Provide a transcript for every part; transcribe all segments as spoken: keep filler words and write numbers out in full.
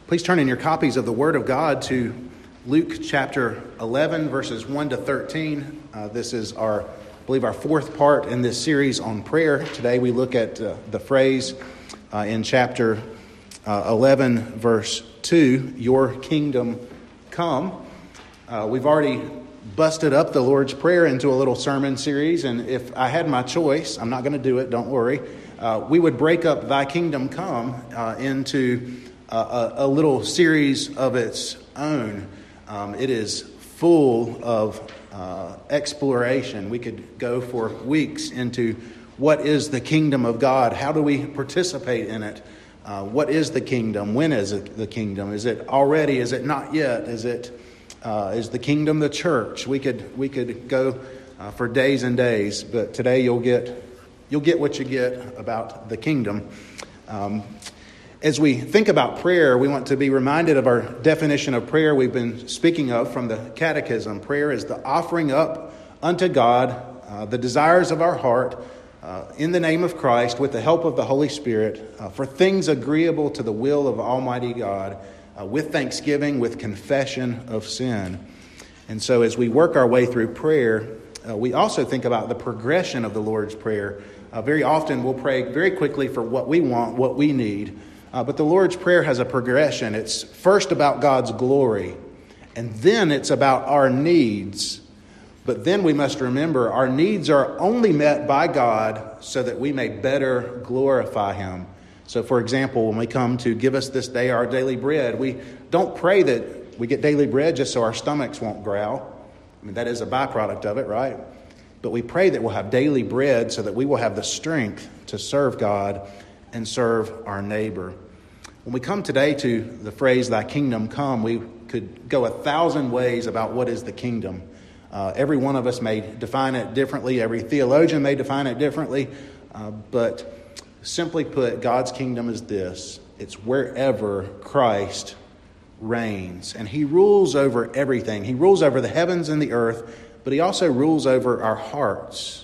Please turn in your copies of the Word of God to Luke chapter eleven, verses one to thirteen. Uh, this is our, I believe, our fourth part in this series on prayer. Today we look at uh, the phrase uh, in chapter uh, eleven, verse two, "Your kingdom come." Uh, we've already busted up the Lord's Prayer into a little sermon series, and if I had my choice, I'm not going to do it, don't worry, uh, we would break up "Thy kingdom come" uh, into uh, a, a little series of its own. Um, it is full of uh, exploration. We could go for weeks into what is the kingdom of God? How do we participate in it? Uh, what is the kingdom? When is it the kingdom? Is it already? Is it not yet? Is it uh, is the kingdom the church? We could we could go uh, for days and days, but today you'll get you'll get what you get about the kingdom. Um, As we think about prayer, we want to be reminded of our definition of prayer we've been speaking of from the Catechism. Prayer is the offering up unto God uh, the desires of our heart uh, in the name of Christ with the help of the Holy Spirit uh, for things agreeable to the will of Almighty God uh, with thanksgiving, with confession of sin. And so as we work our way through prayer, uh, we also think about the progression of the Lord's Prayer. Uh, very often we'll pray very quickly for what we want, what we need. Uh, but the Lord's Prayer has a progression. It's first about God's glory, and then it's about our needs. But then we must remember our needs are only met by God so that we may better glorify Him. So, for example, when we come to give us this day our daily bread, we don't pray that we get daily bread just so our stomachs won't growl. I mean, that is a byproduct of it, right? But we pray that we'll have daily bread so that we will have the strength to serve God and serve our neighbor. When we come today to the phrase, "Thy kingdom come," we could go a thousand ways about what is the kingdom. Uh, every one of us may define it differently. Every theologian may define it differently. Uh, but simply put, God's kingdom is this. It's wherever Christ reigns. And He rules over everything. He rules over the heavens and the earth, but He also rules over our hearts.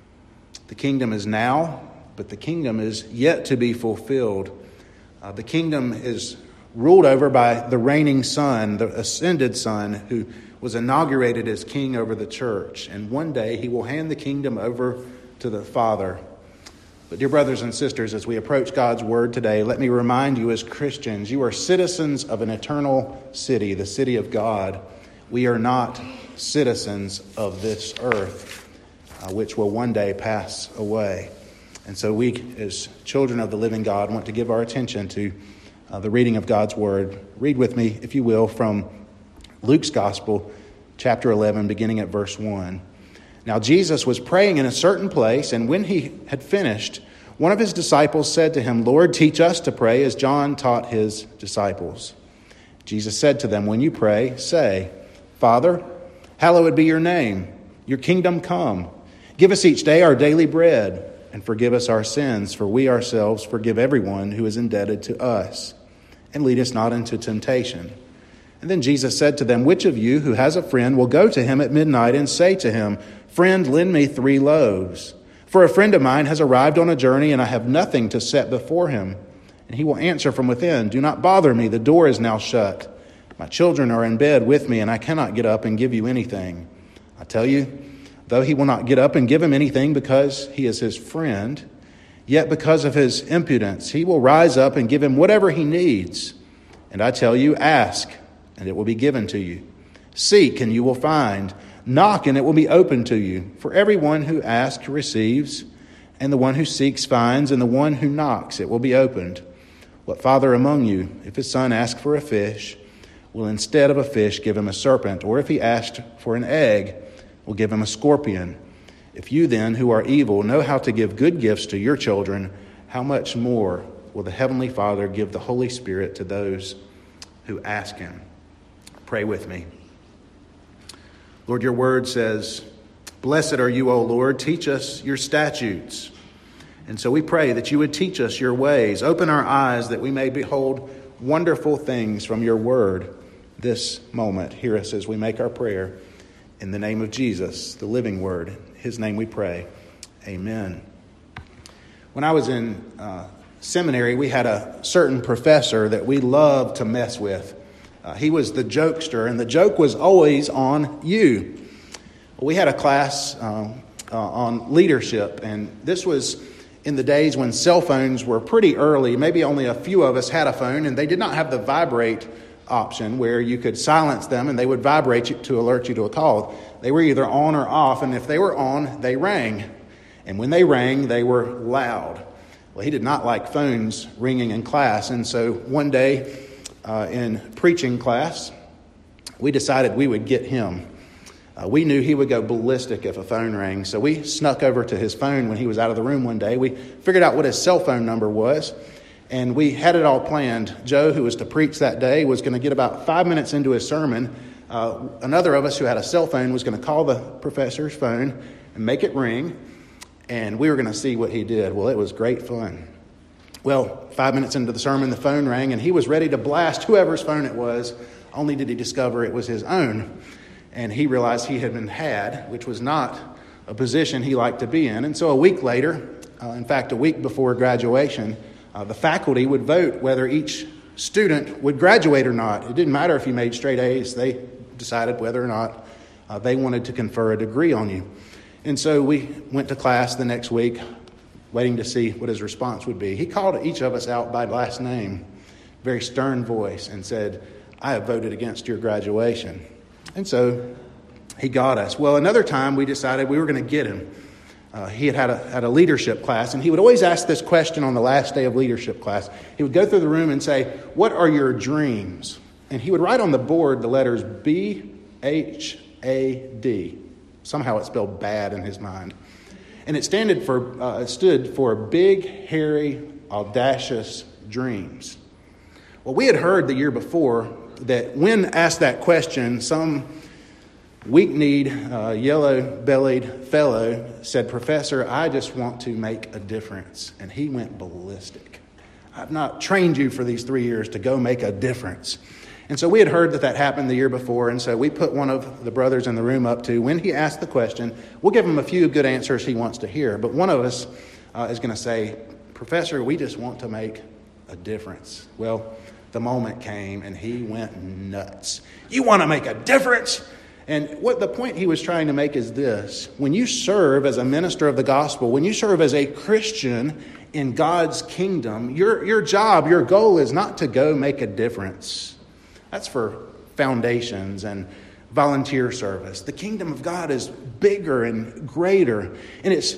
The kingdom is now, but the kingdom is yet to be fulfilled. Uh, the kingdom is ruled over by the reigning Son, the ascended Son, who was inaugurated as king over the church. And one day He will hand the kingdom over to the Father. But dear brothers and sisters, as we approach God's word today, let me remind you as Christians, you are citizens of an eternal city, the city of God. We are not citizens of this earth, uh, which will one day pass away. And so we, as children of the living God, want to give our attention to uh, the reading of God's Word. Read with me, if you will, from Luke's Gospel, chapter eleven, beginning at verse one. "Now Jesus was praying in a certain place, and when He had finished, one of His disciples said to Him, 'Lord, teach us to pray as John taught his disciples.' Jesus said to them, 'When you pray, say, Father, hallowed be your name. Your kingdom come. Give us each day our daily bread. And forgive us our sins, for we ourselves forgive everyone who is indebted to us. And lead us not into temptation.' And then Jesus said to them, 'Which of you who has a friend will go to him at midnight and say to him, Friend, lend me three loaves? For a friend of mine has arrived on a journey, and I have nothing to set before him. And he will answer from within, Do not bother me, the door is now shut. My children are in bed with me, and I cannot get up and give you anything. I tell you, though he will not get up and give him anything because he is his friend, yet because of his impudence, he will rise up and give him whatever he needs. And I tell you, ask, and it will be given to you. Seek, and you will find. Knock, and it will be opened to you. For everyone who asks receives, and the one who seeks finds, and the one who knocks, it will be opened. What father among you, if his son asks for a fish, will instead of a fish give him a serpent? Or if he asked for an egg, will give him a scorpion? If you then, who are evil, know how to give good gifts to your children, how much more will the Heavenly Father give the Holy Spirit to those who ask Him?" Pray with me. Lord, your word says, "Blessed are you, O Lord, teach us your statutes." And so we pray that you would teach us your ways. Open our eyes that we may behold wonderful things from your word this moment. Hear us as we make our prayer. In the name of Jesus, the living word, His name we pray. Amen. When I was in uh, seminary, we had a certain professor that we loved to mess with. Uh, he was the jokester, and the joke was always on you. We had a class uh, uh, on leadership, and this was in the days when cell phones were pretty early. Maybe only a few of us had a phone, and they did not have the vibrate option where you could silence them and they would vibrate you to alert you to a call. They were either on or off, and if they were on, they rang. And when they rang, they were loud. Well, he did not like phones ringing in class, and so one day uh, in preaching class, we decided we would get him. Uh, we knew he would go ballistic if a phone rang, so we snuck over to his phone when he was out of the room one day. We figured out what his cell phone number was, and we had it all planned. Joe, who was to preach that day, was going to get about five minutes into his sermon. Uh, another of us who had a cell phone was going to call the professor's phone and make it ring, and we were going to see what he did. Well, it was great fun. Well, five minutes into the sermon, the phone rang, and he was ready to blast whoever's phone it was, only did he discover it was his own. And he realized he had been had, which was not a position he liked to be in. And so a week later, uh, in fact, a week before graduation, uh, the faculty would vote whether each student would graduate or not. It didn't matter if you made straight A's. They decided whether or not uh, they wanted to confer a degree on you. And so we went to class the next week, waiting to see what his response would be. He called each of us out by last name, very stern voice, and said, "I have voted against your graduation." And so he got us. Well, another time we decided we were going to get him. Uh, he had had a, had a leadership class, and he would always ask this question on the last day of leadership class. He would go through the room and say, "What are your dreams?" And he would write on the board the letters B H A D. Somehow it's spelled bad in his mind. And it, standed for, uh, it stood for big, hairy, audacious dreams. Well, we had heard the year before that when asked that question, some weak-kneed, uh, yellow-bellied fellow said, "Professor, I just want to make a difference." And he went ballistic. "I've not trained you for these three years to go make a difference." And so we had heard that that happened the year before, and so we put one of the brothers in the room up to, when he asked the question, we'll give him a few good answers he wants to hear, but one of us uh, is going to say, "Professor, we just want to make a difference." Well, the moment came, and he went nuts. "You want to make a difference?" And what the point he was trying to make is this: when you serve as a minister of the gospel, when you serve as a Christian in God's kingdom, your, your job, your goal is not to go make a difference. That's for foundations and volunteer service. The kingdom of God is bigger and greater, and it's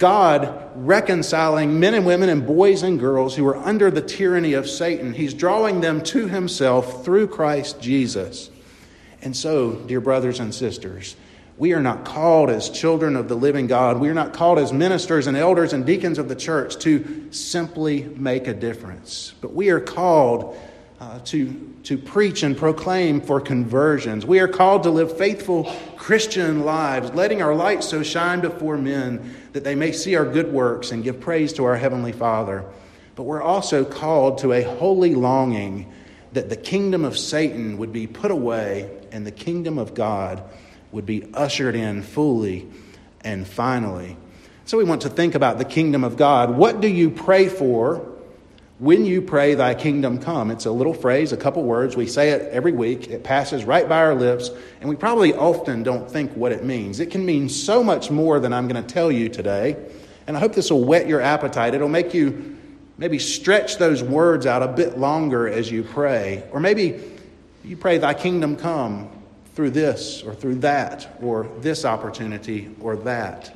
God reconciling men and women and boys and girls who are under the tyranny of Satan. He's drawing them to himself through Christ Jesus. And so, dear brothers and sisters, we are not called as children of the living God. We are not called as ministers and elders and deacons of the church to simply make a difference, but we are called uh, to to preach and proclaim for conversions. We are called to live faithful Christian lives, letting our light so shine before men that they may see our good works and give praise to our Heavenly Father. But we're also called to a holy longing that the kingdom of Satan would be put away and the kingdom of God would be ushered in fully and finally. So we want to think about the kingdom of God. What do you pray for when you pray, "Thy kingdom come"? It's a little phrase, a couple words. We say it every week. It passes right by our lips, and we probably often don't think what it means. It can mean so much more than I'm going to tell you today, and I hope this will whet your appetite. It'll make you maybe stretch those words out a bit longer as you pray, or maybe you pray, "Thy kingdom come" through this or through that, or this opportunity or that.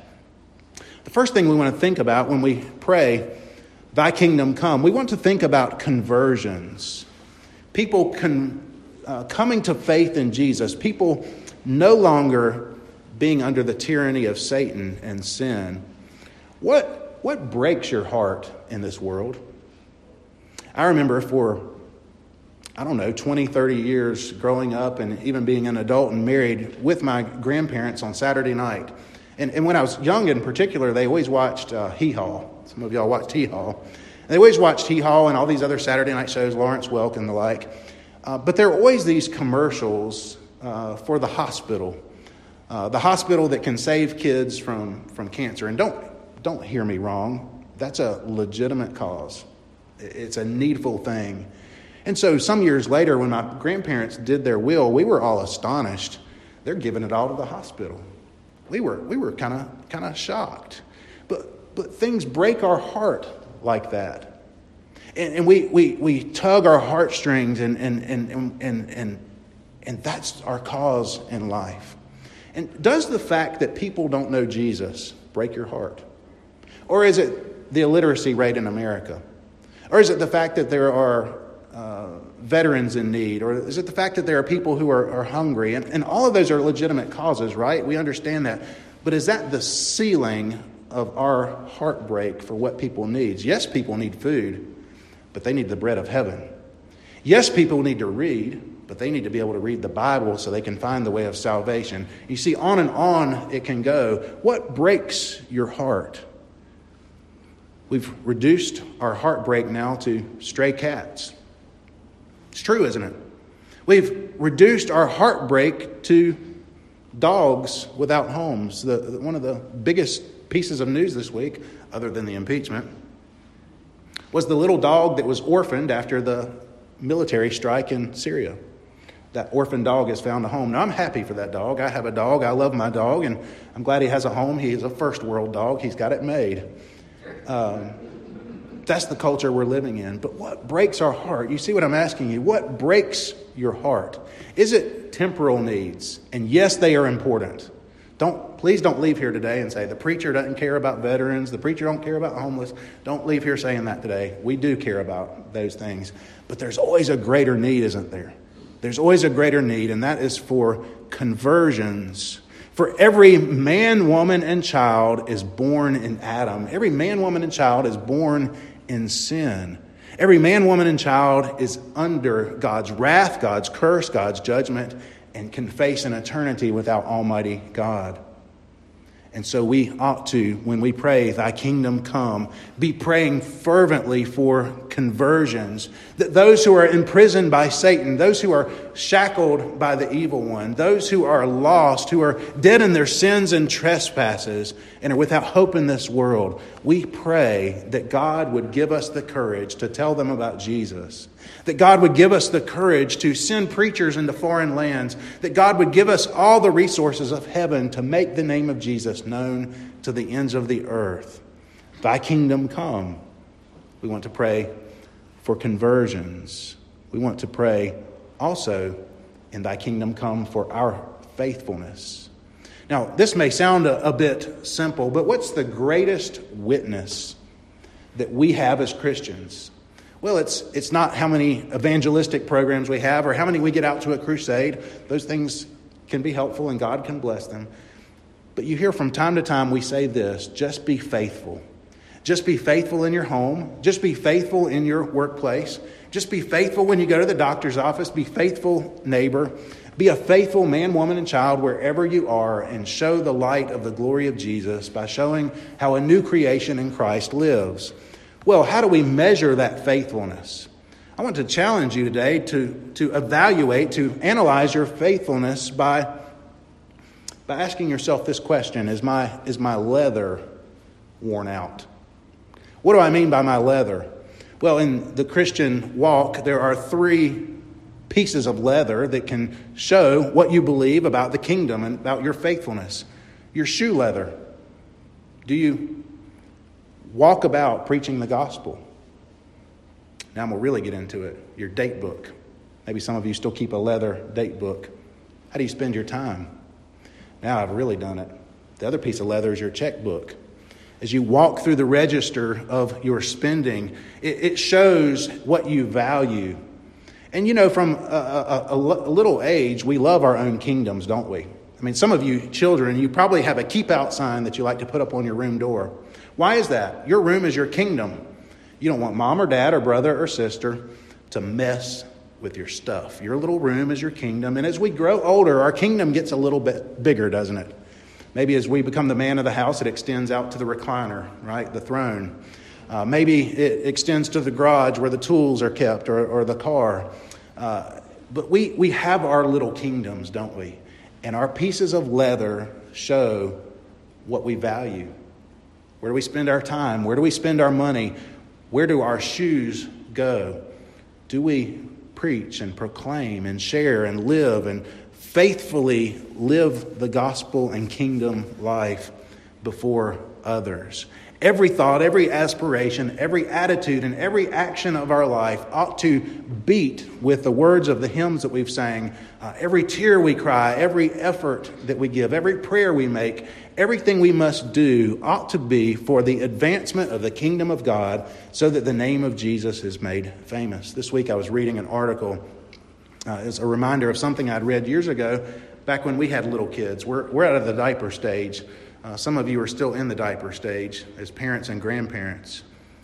The first thing we want to think about when we pray, "Thy kingdom come," we want to think about conversions. People con, uh, coming to faith in Jesus. People no longer being under the tyranny of Satan and sin. What, what breaks your heart in this world? I remember for, I don't know, twenty, thirty years growing up and even being an adult and married with my grandparents on Saturday night. And, and when I was young in particular, they always watched uh, Hee Haw. Some of y'all watched Hee Haw. They always watched Hee Haw and all these other Saturday night shows, Lawrence Welk and the like. Uh, but there are always these commercials uh, for the hospital. Uh, the hospital that can save kids from, from cancer. And don't, don't hear me wrong. That's a legitimate cause. It's a needful thing. And so some years later, when my grandparents did their will, we were all astonished. They're giving it all to the hospital. We were we were kind of kind of shocked. But but things break our heart like that. And, and we, we we tug our heartstrings, and and, and and and and and that's our cause in life. And does the fact that people don't know Jesus break your heart? Or is it the illiteracy rate in America? Or is it the fact that there are uh, veterans in need? Or is it the fact that there are people who are, are hungry? And, and all of those are legitimate causes, right? We understand that. But is that the ceiling of our heartbreak for what people need? Yes, people need food, but they need the bread of heaven. Yes, people need to read, but they need to be able to read the Bible so they can find the way of salvation. You see, on and on it can go. What breaks your heart? We've reduced our heartbreak now to stray cats. It's true, isn't it? We've reduced our heartbreak to dogs without homes. The, the, one of the biggest pieces of news this week, other than the impeachment, was the little dog that was orphaned after the military strike in Syria. That orphan dog has found a home. Now, I'm happy for that dog. I have a dog. I love my dog, and I'm glad he has a home. He is a first world dog. He's got it made. Um, that's the culture we're living in. But what breaks our heart? You see what I'm asking you? What breaks your heart? Is it temporal needs? And yes, they are important. Don't please don't leave here today and say the preacher doesn't care about veterans. The preacher don't care about the homeless. Don't leave here saying that today. We do care about those things. But there's always a greater need, isn't there? There's always a greater need, and that is for conversions. For every man, woman, and child is born in Adam. Every man, woman, and child is born in sin. Every man, woman, and child is under God's wrath, God's curse, God's judgment, and can face an eternity without Almighty God. And so we ought to, when we pray, thy kingdom come, be praying fervently for conversions. That those who are imprisoned by Satan, those who are shackled by the evil one, those who are lost, who are dead in their sins and trespasses and are without hope in this world, we pray that God would give us the courage to tell them about Jesus. That God would give us the courage to send preachers into foreign lands. That God would give us all the resources of heaven to make the name of Jesus known to the ends of the earth. Thy kingdom come. We want to pray for conversions. We want to pray also in thy kingdom come for our faithfulness. Now, this may sound a, a bit simple, but what's the greatest witness that we have as Christians? Well, it's it's not how many evangelistic programs we have or how many we get out to a crusade. Those things can be helpful and God can bless them. But you hear from time to time we say this, just be faithful. Just be faithful in your home. Just be faithful in your workplace. Just be faithful when you go to the doctor's office. Be faithful neighbor. Be a faithful man, woman, and child wherever you are, and show the light of the glory of Jesus by showing how a new creation in Christ lives. Well, how do we measure that faithfulness? I want to challenge you today to, to evaluate, to analyze your faithfulness by, by asking yourself this question. Is my, is my leather worn out? What do I mean by my leather? Well, in the Christian walk, there are three pieces of leather that can show what you believe about the kingdom and about your faithfulness. Your shoe leather. Do you walk about preaching the gospel? Now I'm going to really get into it. Your date book. Maybe some of you still keep a leather date book. How do you spend your time? Now I've really done it. The other piece of leather is your checkbook. As you walk through the register of your spending, it, it shows what you value. And you know, from a, a, a, a little age, we love our own kingdoms, don't we? I mean, some of you children, you probably have a keep out sign that you like to put up on your room door. Why is that? Your room is your kingdom. You don't want mom or dad or brother or sister to mess with your stuff. Your little room is your kingdom. And as we grow older, our kingdom gets a little bit bigger, doesn't it? Maybe as we become the man of the house, it extends out to the recliner, right? The throne. Uh, maybe it extends to the garage where the tools are kept, or, or the car. Uh, but we, we have our little kingdoms, don't we? And our pieces of leather show what we value. Where do we spend our time? Where do we spend our money? Where do our shoes go? Do we preach and proclaim and share and live and faithfully live the gospel and kingdom life before others? Every thought, every aspiration, every attitude, and every action of our life ought to beat with the words of the hymns that we've sang. Uh, every tear we cry, every effort that we give, every prayer we make, everything we must do ought to be for the advancement of the kingdom of God so that the name of Jesus is made famous. This week I was reading an article uh, as a reminder of something I'd read years ago back when we had little kids. We're, we're out of the diaper stage. Uh, some of you are still in the diaper stage as parents and grandparents.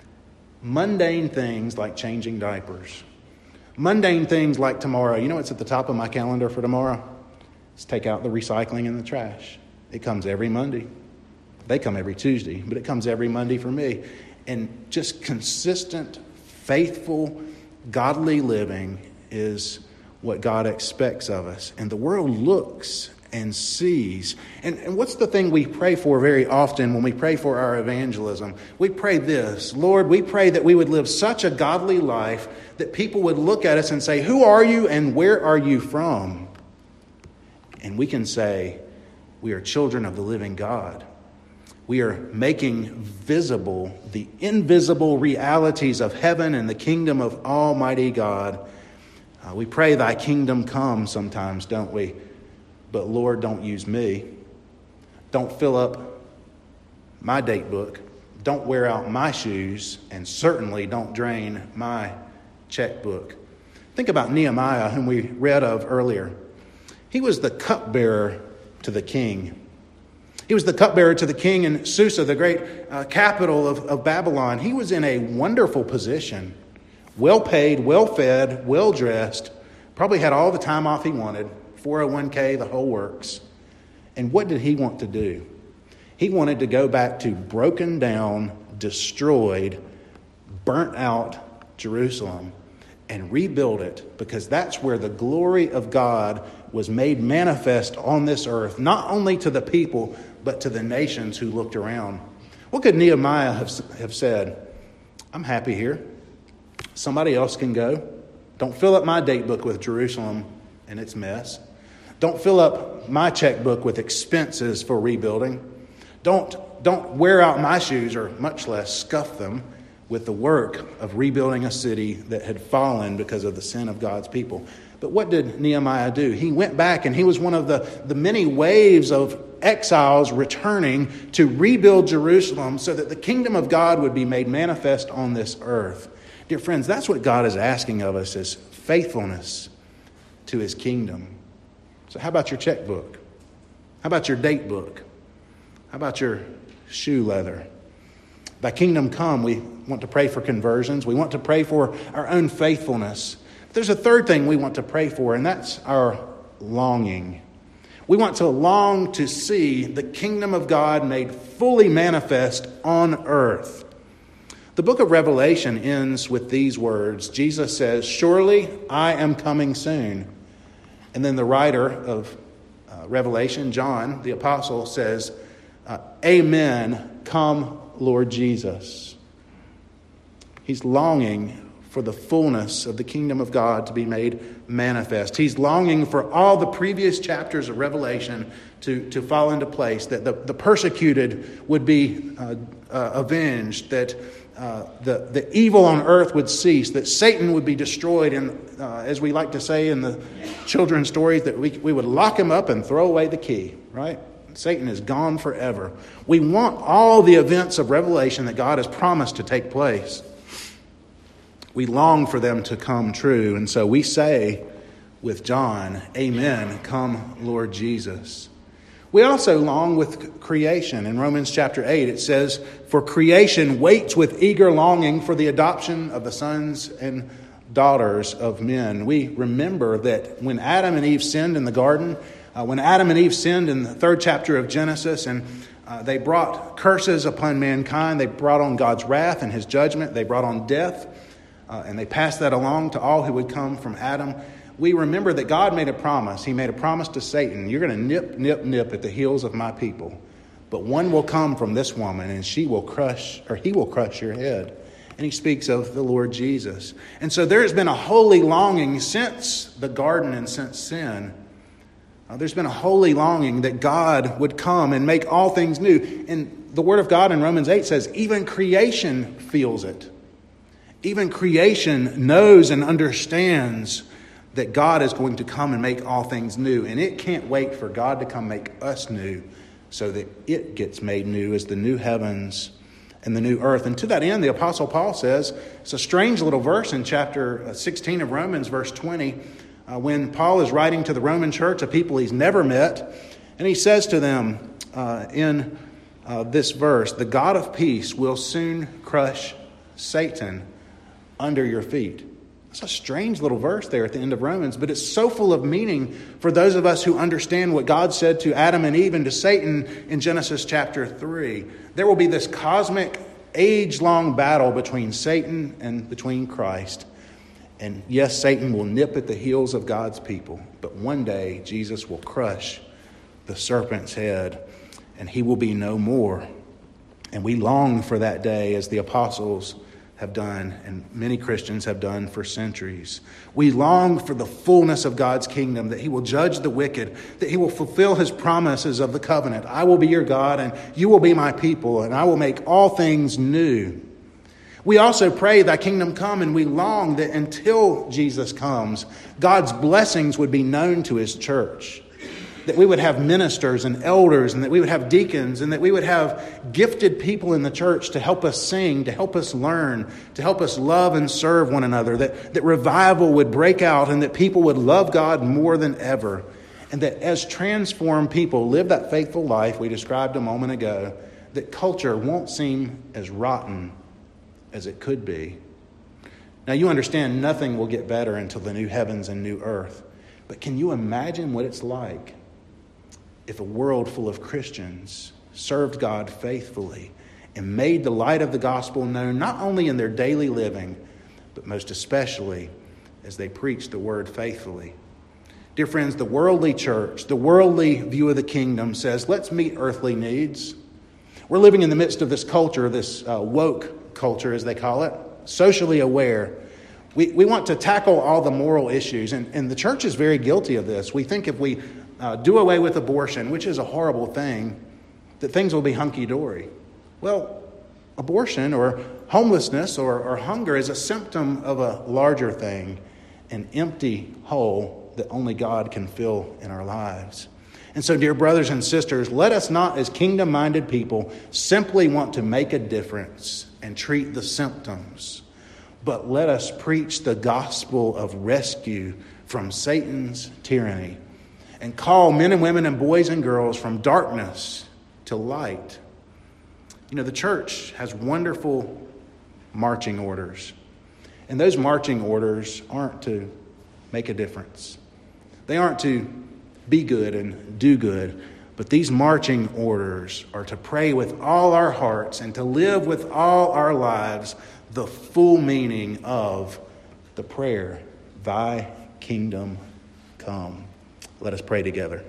Mundane things like changing diapers. Mundane things like tomorrow. You know what's at the top of my calendar for tomorrow? It's take out the recycling and the trash. It comes every Monday. They come every Tuesday, but it comes every Monday for me. And just consistent, faithful, godly living is what God expects of us. And the world looks and sees. And, and what's the thing we pray for very often when we pray for our evangelism? We pray this: Lord, we pray that we would live such a godly life that people would look at us and say, who are you and where are you from? And we can say, we are children of the living God. We are making visible the invisible realities of heaven and the kingdom of Almighty God. Uh, we pray thy kingdom come sometimes, don't we? But Lord, don't use me. Don't fill up my date book. Don't wear out my shoes. And certainly don't drain my checkbook. Think about Nehemiah, whom we read of earlier. He was the cupbearer to the king. He was the cupbearer to the king in Susa, the great uh, capital of, of Babylon. He was in a wonderful position. Well paid, well fed, well dressed. Probably had all the time off he wanted. four oh one k, the whole works. And what did he want to do? He wanted to go back to broken down, destroyed, burnt out Jerusalem and rebuild it, because that's where the glory of God was made manifest on this earth, not only to the people, but to the nations who looked around. What could Nehemiah have, have said? I'm happy here. Somebody else can go. Don't fill up my date book with Jerusalem and its mess. Don't fill up my checkbook with expenses for rebuilding. Don't, don't wear out my shoes, or much less scuff them, with the work of rebuilding a city that had fallen because of the sin of God's people. But what did Nehemiah do? He went back, and he was one of the, the many waves of exiles returning to rebuild Jerusalem so that the kingdom of God would be made manifest on this earth. Dear friends, that's what God is asking of us, is faithfulness to his kingdom. So how about your checkbook? How about your date book? How about your shoe leather? Thy kingdom come, we want to pray for conversions. We want to pray for our own faithfulness. But there's a third thing we want to pray for, and that's our longing. We want to long to see the kingdom of God made fully manifest on earth. The book of Revelation ends with these words. Jesus says, surely I am coming soon. And then the writer of uh, Revelation, John, the apostle, says, uh, amen, come, Lord Jesus. He's longing for the fullness of the kingdom of God to be made manifest. He's longing for all the previous chapters of Revelation to, to fall into place, that the, the persecuted would be uh, uh, avenged, that uh, the, the evil on earth would cease, that Satan would be destroyed, and uh, as we like to say in the children's stories, that we, we would lock him up and throw away the key, right? Satan is gone forever. We want all the events of Revelation that God has promised to take place. We long for them to come true. And so we say with John, amen, come Lord Jesus. We also long with creation. In Romans chapter eight, it says, for creation waits with eager longing for the adoption of the sons and daughters of men. We remember that when Adam and Eve sinned in the garden, uh, when Adam and Eve sinned in the third chapter of Genesis, and uh, they brought curses upon mankind, they brought on God's wrath and his judgment, they brought on death, uh, and they passed that along to all who would come from Adam. We remember that God made a promise. He made a promise to Satan. You're going to nip, nip, nip at the heels of my people. But one will come from this woman, and she will crush, or he will crush your head. And he speaks of the Lord Jesus. And so there has been a holy longing since the garden and since sin. Uh, there's been a holy longing that God would come and make all things new. And the Word of God in Romans eight says, even creation feels it. Even creation knows and understands that God is going to come and make all things new. And it can't wait for God to come make us new so that it gets made new as the new heavens and the new earth. And to that end, the Apostle Paul says, it's a strange little verse in chapter sixteen of Romans, verse twenty, uh, when Paul is writing to the Roman church, a people he's never met, and he says to them uh, in uh, this verse, the God of peace will soon crush Satan under your feet. It's a strange little verse there at the end of Romans, but it's so full of meaning for those of us who understand what God said to Adam and Eve and to Satan in Genesis chapter three. There will be this cosmic, age-long battle between Satan and between Christ. And yes, Satan will nip at the heels of God's people, but one day Jesus will crush the serpent's head and he will be no more. And we long for that day as the apostles have done and many Christians have done for centuries. We long for the fullness of God's kingdom, that he will judge the wicked, that he will fulfill his promises of the covenant. I will be your God and you will be my people, and I will make all things new. We also pray, thy kingdom come, and we long that until Jesus comes, God's blessings would be known to his church. That we would have ministers and elders, and that we would have deacons, and that we would have gifted people in the church to help us sing, to help us learn, to help us love and serve one another. That, that revival would break out, and that people would love God more than ever. And that as transformed people live that faithful life we described a moment ago, that culture won't seem as rotten as it could be. Now you understand nothing will get better until the new heavens and new earth. But can you imagine what it's like if a world full of Christians served God faithfully and made the light of the gospel known not only in their daily living, but most especially as they preached the word faithfully? Dear friends, the worldly church, the worldly view of the kingdom says, let's meet earthly needs. We're living in the midst of this culture, this uh, woke culture, as they call it, socially aware. We we want to tackle all the moral issues, and, and the church is very guilty of this. We think if we uh, do away with abortion, which is a horrible thing, that things will be hunky-dory. Well, abortion or homelessness or, or hunger is a symptom of a larger thing, an empty hole that only God can fill in our lives. And so, dear brothers and sisters, let us not, as kingdom-minded people, simply want to make a difference and treat the symptoms, but let us preach the gospel of rescue from Satan's tyranny and call men and women and boys and girls from darkness to light. You know, the church has wonderful marching orders, and those marching orders aren't to make a difference. They aren't to be good and do good, but these marching orders are to pray with all our hearts and to live with all our lives the full meaning of the prayer, thy kingdom come. Let us pray together.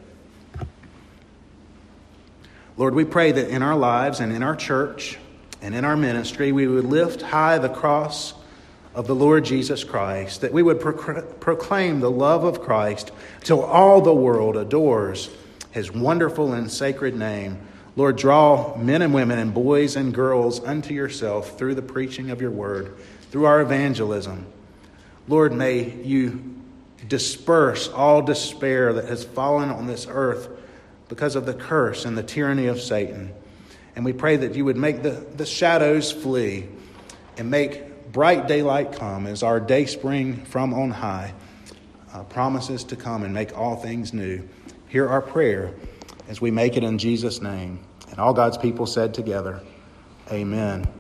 Lord, we pray that in our lives and in our church and in our ministry, we would lift high the cross of the Lord Jesus Christ, that we would pro- proclaim the love of Christ till all the world adores his wonderful and sacred name. Lord, draw men and women and boys and girls unto yourself through the preaching of your word, through our evangelism. Lord, may you disperse all despair that has fallen on this earth because of the curse and the tyranny of Satan. And we pray that you would make the, the shadows flee and make bright daylight come as our day spring from on high uh, promises to come and make all things new. Hear our prayer as we make it in Jesus' name. And all God's people said together, amen.